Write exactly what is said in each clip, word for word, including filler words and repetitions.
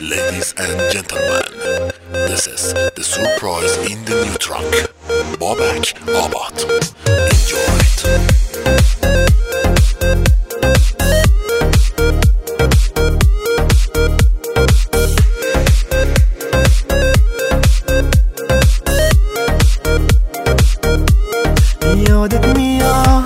Ladies and gentlemen, this is the surprise in the new track, Babak Abad. Enjoy it. یادت میاد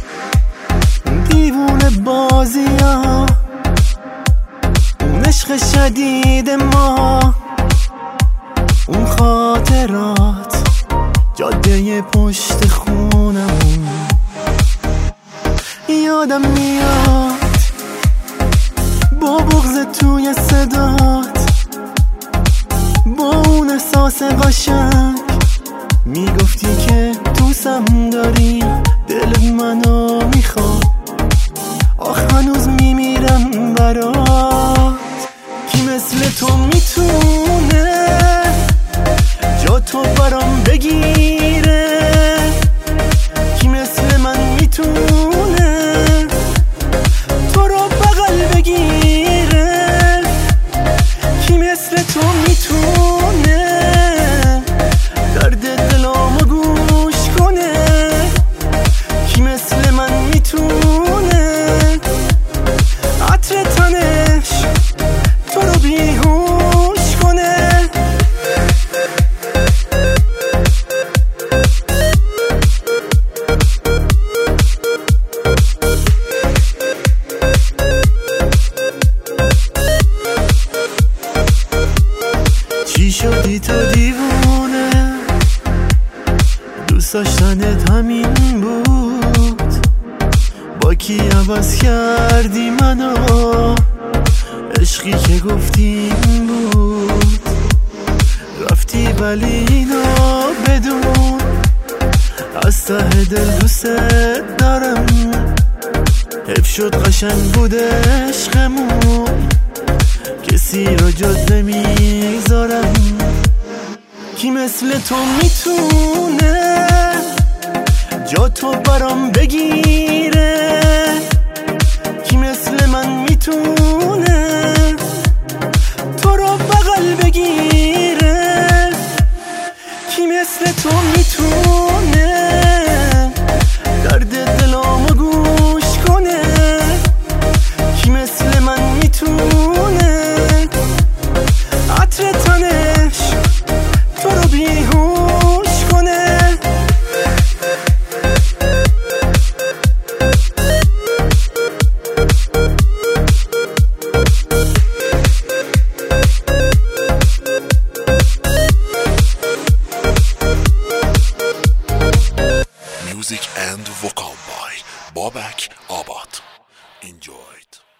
دیوونه بازی ها، اون عشق شدید ما، اون خاطرات جاده پشت خونمون. یادم میاد با بغض توی صدات، با اون احساس قشنگ میگفتی که دوستم داری، دل منو میخواد، آخ هنوز میمیرم برات. کی مثل تو میتونه جا تو برام بگیره؟ کی مثل من میتونه تو رو بغل بگیره؟ کی مثل تو میتونه درد دلامو گوش کنه؟ کی مثل من میتونه عطر تنش تو رو بیهوش کنه؟ چی شدی تو دیوونه؟ دوست داشتنت همین بود؟ با کی عوض کردی منو؟ عشقی که گفتیم بود رفتی، ولی اینو بدون از ته دل دوست دارم. حیف شد قشنگ بود عشقمون، کسی رو جز نمیذارم. کی مثل تو میتونه جا تو برام بگیره؟ کی مثل من میتونه تو رو بغل بگیره؟ کی مثل تو میتونه درد دلامو گوش کنه؟ کی مثل من میتونه عطر تنش تو رو بیهوش کنه؟ Music and vocal by Babak Abad. Enjoy it.